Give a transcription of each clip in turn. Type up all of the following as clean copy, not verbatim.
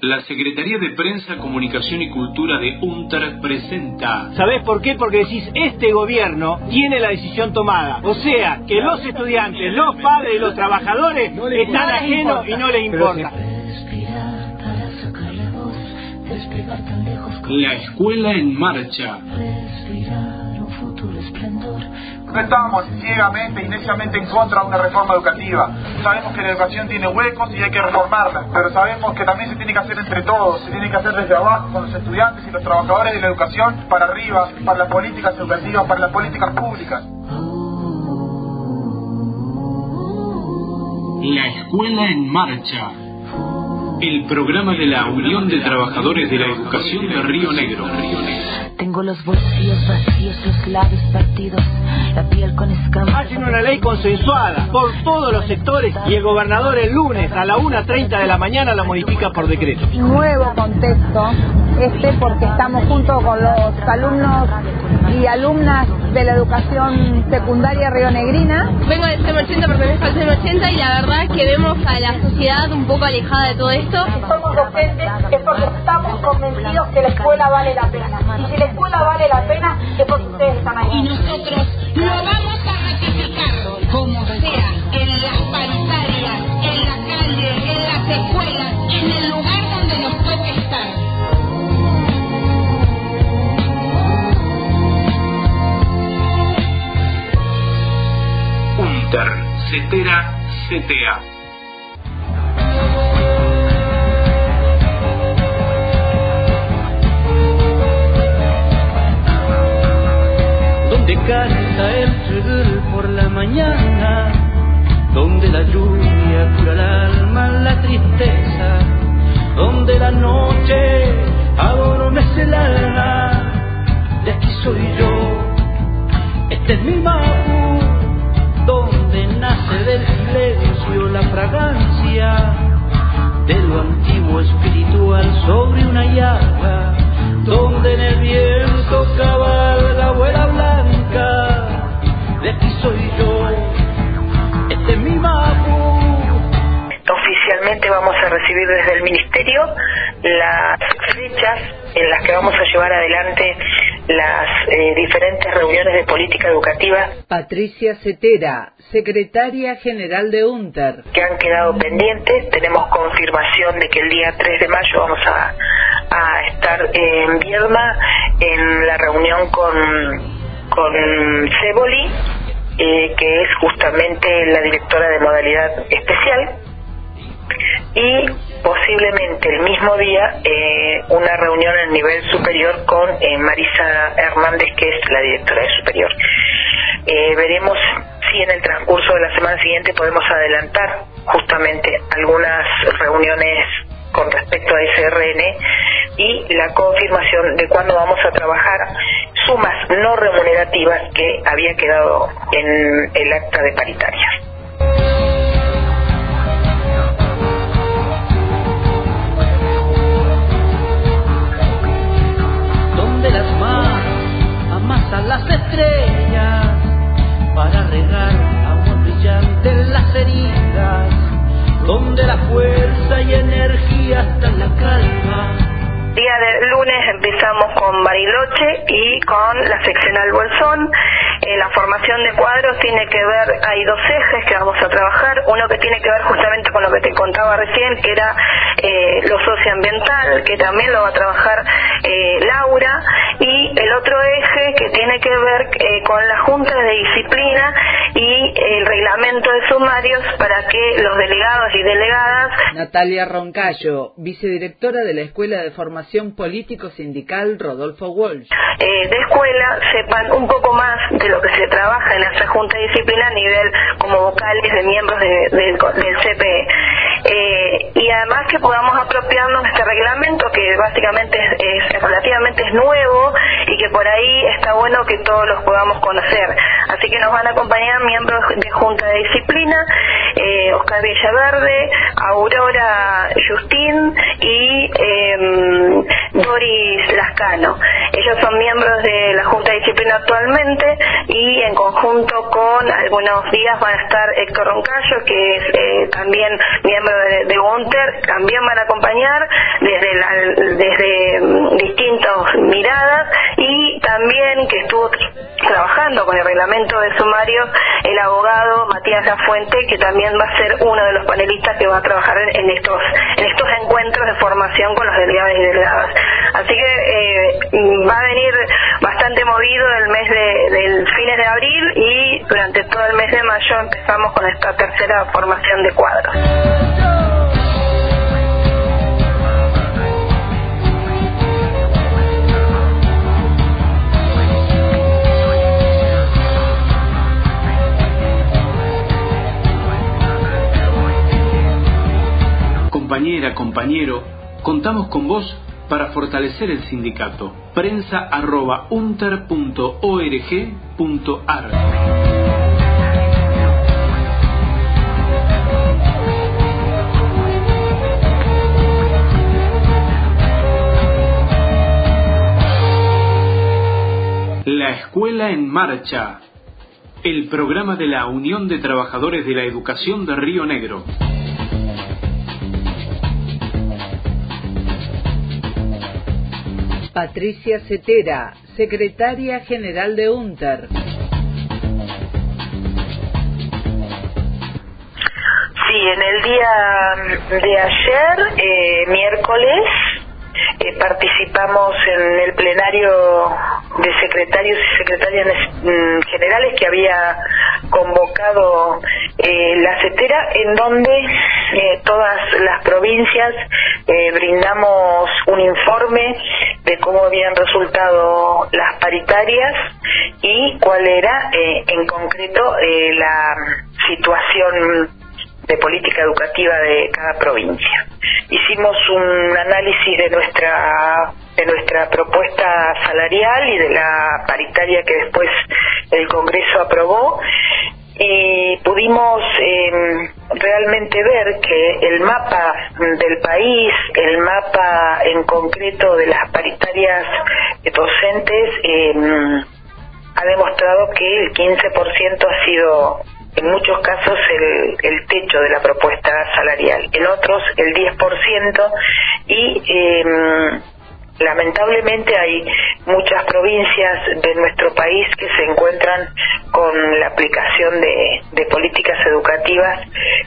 La Secretaría de Prensa, Comunicación y Cultura de UNTER presenta... ¿Sabés por qué? Porque decís, este gobierno tiene la decisión tomada. O sea, que los estudiantes, los padres y los trabajadores están ajenos y no les importa. La Escuela en Marcha. No estamos ciegamente y neciamente en contra de una reforma educativa. Sabemos que la educación tiene huecos y hay que reformarla, pero sabemos que también se tiene que hacer entre todos, se tiene que hacer desde abajo, con los estudiantes y los trabajadores de la educación, para arriba, para las políticas educativas, para las políticas públicas. La Escuela en Marcha. El programa de la Unión de Trabajadores de la Educación de Río Negro. Tengo los bolsillos vacíos, los labios partidos, la piel con escamas. Hacen una ley consensuada por todos los sectores y el gobernador el lunes a la 1:30 de la mañana la modifica por decreto. Nuevo contexto porque estamos junto con los alumnos y alumnas de la educación secundaria rionegrina. Vengo del CEM 80 porque me falta el CEM 80 y la verdad que vemos a la sociedad un poco alejada de todo esto. Si somos docentes es porque estamos convencidos que la escuela vale la pena. Y si la escuela vale la pena es porque ustedes están ahí. Y nosotros lo vamos a ratificar, como sea, en las paritarias, en la calle, en las escuelas, en el lugar donde nos toque estar. UNTER, CETERA, CTA. Donde canta el trigul por la mañana, donde la lluvia cura el alma, la tristeza, donde la noche adormece el alma. De aquí soy yo, este es mi Mapu, donde nace del silencio la fragancia de lo antiguo espiritual sobre una llaga, donde en el viento cabalga abuela blanca. De aquí soy yo, este es mi Mapu. Oficialmente vamos a recibir desde el Ministerio las fechas en las que vamos a llevar adelante las diferentes reuniones de política educativa. Patricia Cetera, secretaria general de UNTER. Que han quedado pendientes. Tenemos confirmación de que el día 3 de mayo vamos a estar en Viedma en la reunión con Ceboli, que es justamente la directora de modalidad especial, y posiblemente el mismo día una reunión a nivel superior con Marisa Hernández, que es la directora de superior. Veremos si en el transcurso de la semana siguiente podemos adelantar justamente algunas reuniones con respecto a SRN y la confirmación de cuándo vamos a trabajar sumas no remunerativas que había quedado en el acta de paritarias. Donde las manos amasan las estrellas para regar agua brillante en las heridas, donde la fuerza y energía está en la calma. Día de lunes empezamos con Bariloche y con la seccional Bolsón. La formación de cuadros tiene que ver, hay dos ejes que vamos a trabajar, uno que tiene que ver justamente con lo que te contaba recién, que era lo socioambiental, que también lo va a trabajar Laura, y el otro eje que tiene que ver con las juntas de disciplina y el reglamento de sumarios para que los delegados y delegadas. Natalia Roncayo, vicedirectora de la Escuela de Formación Político Sindical Rodolfo Walsh. De escuela sepan un poco más de lo que se trabaja en esa junta de disciplina a nivel como vocales de miembros del CPE. Y además que podamos apropiarnos de este reglamento que básicamente es relativamente nuevo y que por ahí está bueno que todos los podamos conocer. Así que nos van a acompañar miembros de Junta de Disciplina, Oscar Villaverde, Aurora Justín y Doris Lascano. Ellos son miembros de la Junta de Disciplina actualmente y en conjunto con algunos días van a estar Héctor Roncayo, que es también miembro de UNTER, también van a acompañar desde desde distintas miradas, y también que estuvo trabajando con el reglamento de sumario el abogado Matías Lafuente, que también va a ser uno de los panelistas que va a trabajar en estos encuentros de formación con los delegados y delegadas. Así que va a venir bastante movido el mes del fines de abril, y durante todo el mes de mayo empezamos con esta tercera formación de cuadros. Compañera, compañero, contamos con vos para fortalecer el sindicato. prensa@unter.org.ar. La Escuela en Marcha, el programa de la Unión de Trabajadores de la Educación de Río Negro. Patricia Cetera, secretaria general de UNTER. Sí, en el día de ayer, miércoles, participamos en el plenario de secretarios y secretarias generales que había convocado la CETERA, en donde todas las provincias brindamos un informe de cómo habían resultado las paritarias y cuál era en concreto la situación de política educativa de cada provincia. Hicimos un análisis de nuestra propuesta salarial y de la paritaria que después el Congreso aprobó, y pudimos realmente ver que el mapa del país, el mapa en concreto de las paritarias docentes, ha demostrado que el 15% ha sido en muchos casos el techo de la propuesta salarial, en otros el 10%, y lamentablemente hay muchas provincias de nuestro país que se encuentran con la aplicación de políticas educativas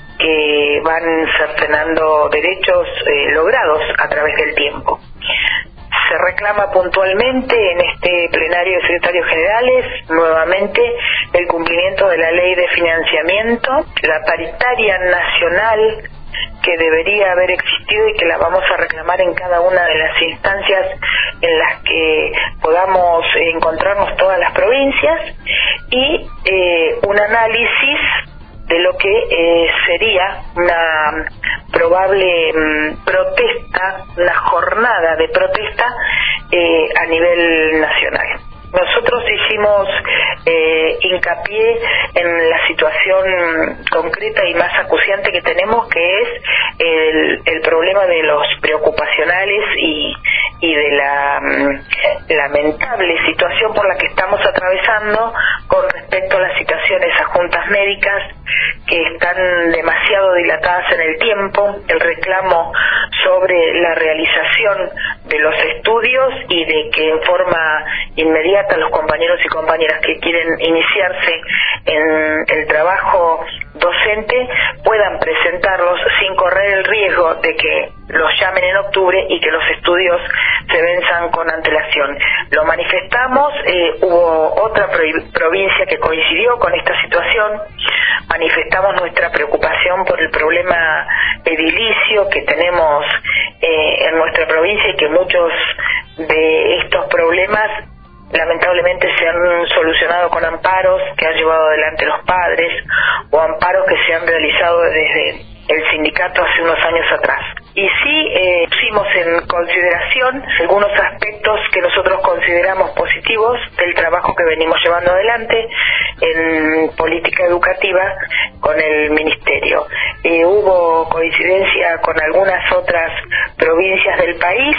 que van cercenando derechos logrados a través del tiempo. Se reclama puntualmente en este plenario de secretarios generales nuevamente el cumplimiento de la ley de financiamiento, la paritaria nacional que debería haber existido y que la vamos a reclamar en cada una de las instancias en las que podamos encontrarnos todas las provincias, y un análisis de lo que sería una probable protesta, una jornada de protesta a nivel nacional. Nosotros hicimos hincapié en la situación concreta y más acuciante que tenemos, que es el problema de los preocupacionales y de la lamentable situación por la que estamos atravesando con respecto a las situaciones a juntas médicas que están demasiado dilatadas en el tiempo, el reclamo sobre la realización de los estudios y de que en forma inmediata los compañeros y compañeras que quieren iniciarse en el trabajo docente puedan presentarlos sin correr el riesgo de que los llamen en octubre y que los estudios se venzan con antelación. Lo manifestamos, hubo otra provincia que coincidió con esta situación, manifestamos nuestra preocupación por el problema edilicio que tenemos en nuestra provincia y que muchos de estos problemas lamentablemente se han solucionado con amparos que han llevado adelante los padres o amparos que se han realizado desde el sindicato hace unos años atrás. Y sí pusimos en consideración algunos aspectos que nosotros consideramos positivos del trabajo que venimos llevando adelante en política educativa con el Ministerio. Hubo coincidencia con algunas otras provincias del país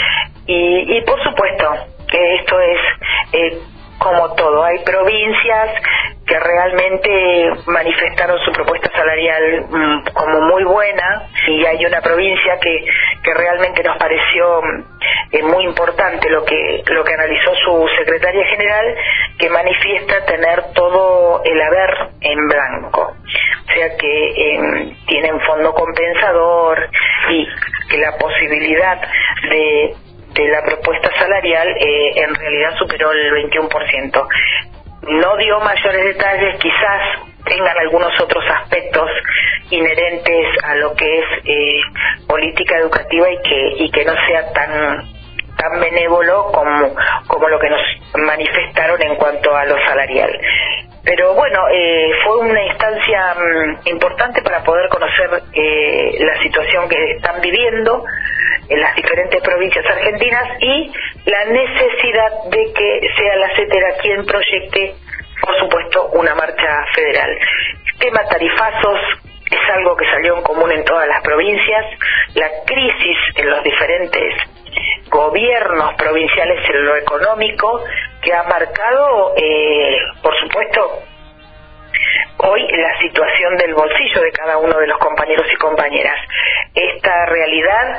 y por supuesto que esto es como todo, hay provincias que realmente manifestaron su propuesta salarial como muy buena, y hay una provincia que realmente nos pareció muy importante lo que analizó su secretaria general, que manifiesta tener todo el haber en blanco, o sea que tienen fondo compensador y que la posibilidad de la propuesta salarial en realidad superó el 21%. No dio mayores detalles, quizás tengan algunos otros aspectos inherentes a lo que es política educativa y que no sea tan benévolo como lo que nos manifestaron en cuanto a lo salarial. Pero bueno, fue una instancia importante para poder conocer la situación que están viviendo en las diferentes provincias argentinas y la necesidad de que sea la CETERA quien proyecte, por supuesto, una marcha federal. El tema tarifazos es algo que salió en común en todas las provincias. La crisis en los diferentes gobiernos provinciales en lo económico, que ha marcado, por supuesto, hoy la situación del bolsillo de cada uno de los compañeros y compañeras. Esta realidad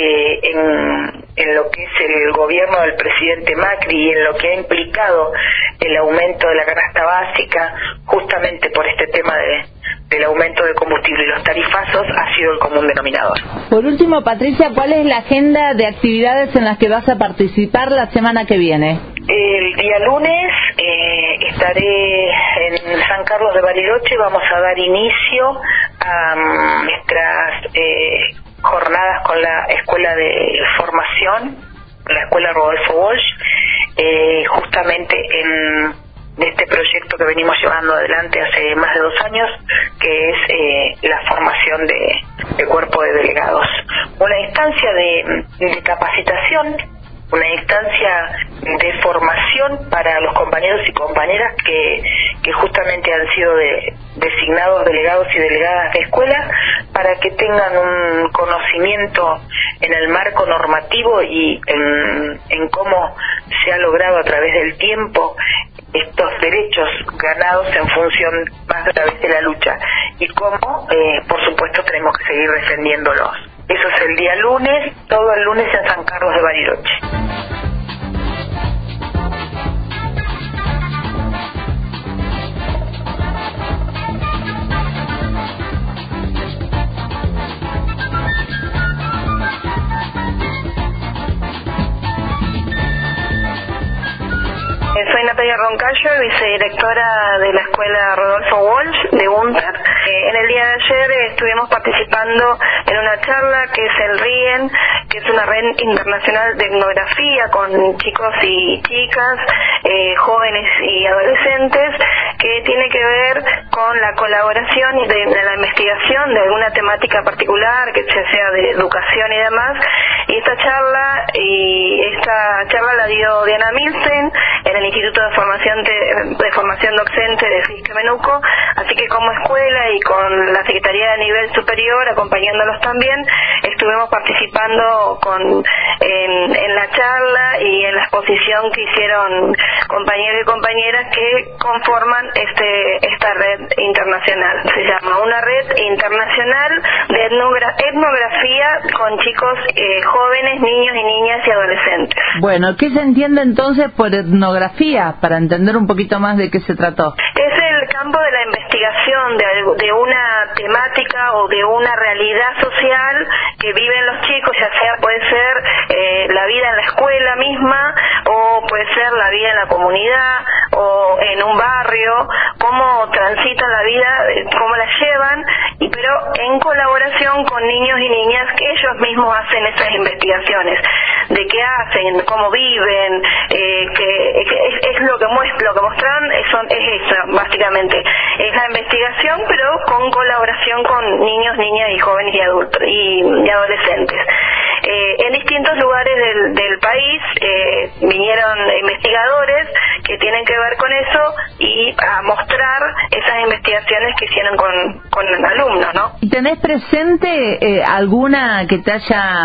en lo que es el gobierno del presidente Macri y en lo que ha implicado el aumento de la canasta básica, justamente por este tema del aumento de combustible y los tarifazos, ha sido el común denominador. Por último, Patricia, ¿cuál es la agenda de actividades en las que vas a participar la semana que viene? El día lunes estaré en San Carlos de Bariloche. Vamos a dar inicio a nuestras jornadas con la Escuela de Formación, la Escuela Rodolfo Walsh, justamente de este proyecto que venimos llevando adelante hace más de 2 años, que es la formación de cuerpo de delegados. Una instancia de capacitación, una instancia de formación para los compañeros y compañeras que justamente han sido designados delegados y delegadas de escuela, para que tengan un conocimiento en el marco normativo y en cómo se ha logrado a través del tiempo estos derechos ganados en función más a través de la lucha, y cómo, por supuesto, tenemos que seguir defendiéndolos. Eso es el día lunes, todo el lunes en San Carlos de Bariloche. Soy Natalia Roncayo, vicedirectora de la Escuela Rodolfo Walsh de UNTER. En el día de ayer estuvimos participando en una charla que es el RIEN, que es una red internacional de etnografía con chicos y chicas, jóvenes y adolescentes, que tiene que ver con la colaboración y de la investigación de alguna temática particular, que sea de educación y demás. Y esta charla la dio Diana Milstein en el Instituto de Formación Docente de FISC Menuco, así que como escuela y con la Secretaría de Nivel Superior acompañándolos también, estuvimos participando en la charla y en la exposición que hicieron compañeros y compañeras que conforman esta red internacional. Se llama una red internacional de etnografía con chicos jóvenes, niños y niñas y adolescentes. Bueno, ¿qué se entiende entonces por etnografía, para entender un poquito más de qué se trató? Es el campo de la investigación de una temática o de una realidad social que viven los chicos, ya sea puede ser la vida en la escuela misma, o puede ser la vida en la comunidad o en un barrio, cómo transitan la vida, cómo la llevan, pero en colaboración con niños y niñas que ellos mismos hacen esas investigaciones, de qué hacen, cómo viven, que es lo que mostraron, es eso, básicamente. Es la investigación, pero con colaboración con niños, niñas y jóvenes y adultos y adolescentes. En distintos lugares del país vinieron investigadores que tienen que ver con eso y a mostrar esas investigaciones que hicieron con alumnos, ¿no? ¿Y tenés presente alguna que te haya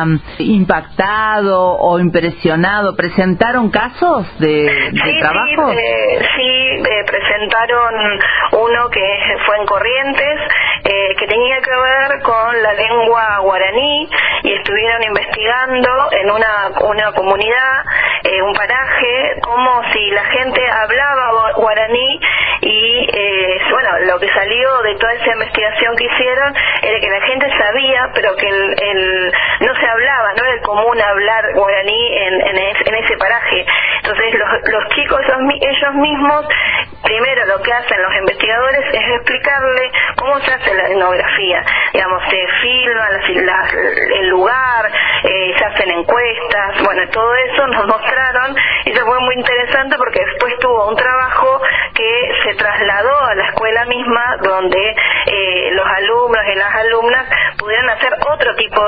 impactado o impresionado? ¿Presentaron casos de trabajo? Sí, presentaron uno que fue en Corrientes, que tenía que ver con la lengua guaraní, y estuvieron investigando en una comunidad, un paraje, como si la gente hablaba guaraní, y bueno, lo que salió de toda esa investigación que hicieron era que la gente sabía, pero que no se hablaba, no era el común hablar guaraní en ese paraje. Entonces los chicos ellos mismos, primero lo que hacen los investigadores es explicarle cómo se hace la etnografía. Digamos, se filma el lugar, se hacen encuestas, bueno, todo eso nos mostraron, y eso fue muy interesante porque después tuvo un trabajo que se trasladó a la escuela misma, donde los alumnos y las alumnas pudieron hacer otro tipo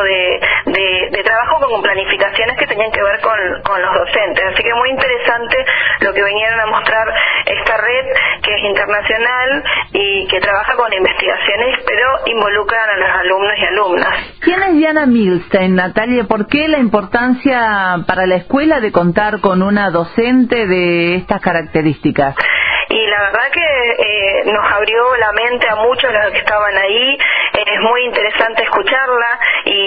de trabajo con planificaciones que tenían que ver con los docentes. Así que muy interesante lo que vinieron a mostrar esta red, que es internacional y que trabaja con investigaciones, pero involucran a los alumnos y alumnas. ¿Quién es Diana Milstein, Natalia? ¿Por qué la importancia para la escuela de contar con una docente de estas características? Y la verdad que nos abrió la mente a muchos de los que estaban ahí. Es muy interesante escucharla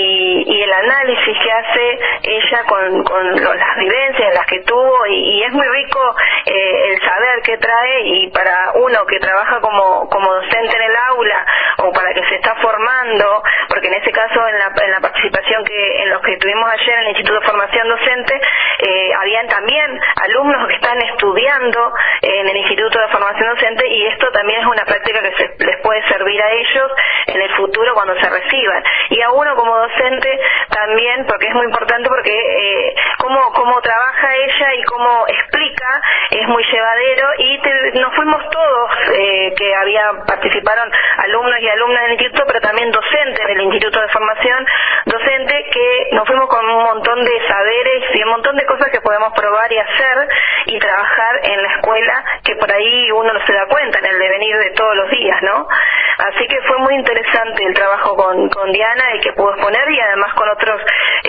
y el análisis que hace ella con las vivencias las que tuvo, y es muy rico el saber qué trae, y para uno que trabaja como docente en el aula, o para que se está formando, porque en ese caso en la participación en los que tuvimos ayer en el Instituto de Formación Docente, habían también alumnos que están estudiando en el Instituto de Formación Docente, y esto también es una práctica que les puede servir a ellos en el futuro cuando se reciban, y a uno como docente también, porque es muy importante, porque cómo trabaja ella y cómo explica es muy llevadero, y nos fuimos todos, que participaron alumnos y alumnas del instituto, pero también docentes del Instituto de Formación Docente, que nos fuimos con un montón de saberes y un montón de cosas que podemos probar y hacer y trabajar en la escuela, que por ahí uno no se da cuenta en el devenir de todos los días, ¿no? Así que fue muy interesante el trabajo con Diana, y que pudo exponer, y además con otros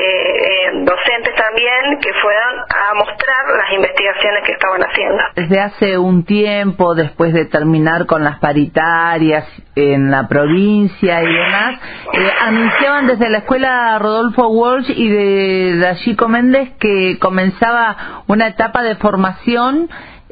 docentes también, que fueron a mostrar las investigaciones que estaban haciendo. Desde hace un tiempo, después de terminar con las paritarias en la provincia y demás, anunciaban desde la escuela Rodolfo Walsh y de la Chico Méndez que comenzaba una etapa de formación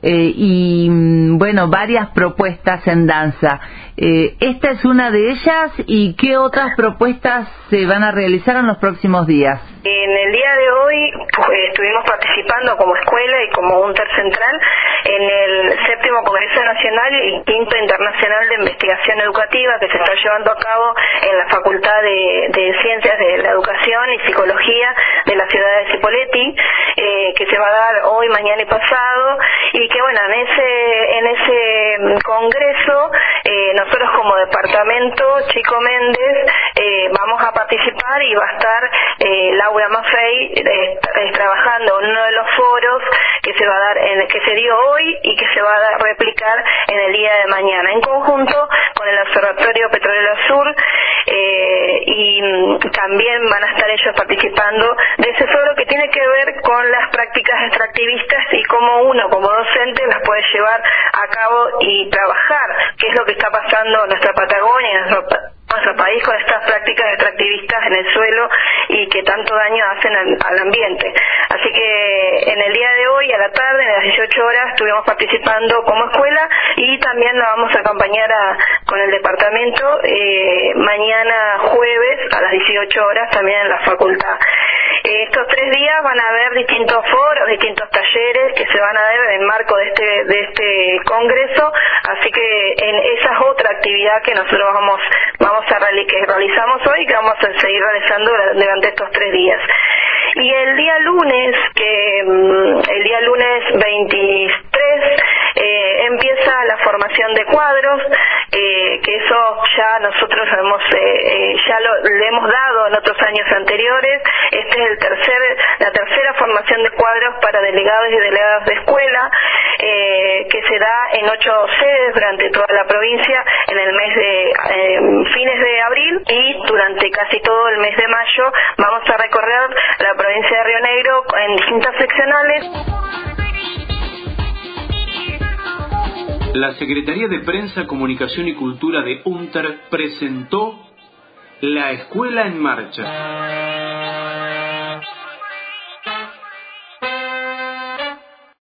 y bueno, varias propuestas en danza. Esta es una de ellas, ¿y qué otras propuestas se van a realizar en los próximos días? En el día de hoy estuvimos participando como escuela y como UNTER Central en el 7º Congreso Nacional y 5º Internacional de Investigación Educativa, que se está llevando a cabo en la Facultad de Ciencias de la Educación y Psicología de la ciudad de Cipolletti, que se va a dar hoy, mañana y pasado, y que bueno, en ese congreso nosotros como departamento Chico Méndez vamos a participar, y va a estar Laura Maffei trabajando en uno de los foros que se va a dar, que se dio hoy y que se va a replicar en el día de mañana, en conjunto con el Observatorio Petrolero Sur, y también van a estar ellos participando de ese foro que tiene que ver con las prácticas extractivistas y cómo uno como docente las puede llevar a cabo y trabajar, qué es lo que está pasando en nuestra Patagonia, en nuestro país, con estas prácticas extractivistas en el suelo y que tanto daño hacen al ambiente. Así que en el día de hoy, a la tarde, a las 18 horas, estuvimos participando como escuela, y también la vamos a acompañar con el departamento mañana jueves a las 18 horas también en la facultad. Estos 3 días van a haber distintos foros, distintos talleres que se van a dar en el marco de este congreso, así que esa es otra actividad que nosotros que realizamos hoy y que vamos a seguir realizando durante estos 3 días. Y el día lunes 23, empieza la formación de cuadros, que eso ya nosotros le hemos dado en otros años anteriores. Este es la tercera formación de cuadros para delegados y delegadas de escuela, que se da en 8 sedes durante toda la provincia en el mes de fines de abril, y durante casi todo el mes de mayo vamos a recorrer la provincia de Río Negro en distintas seccionales. La Secretaría de Prensa, Comunicación y Cultura de UNTER presentó La Escuela en Marcha.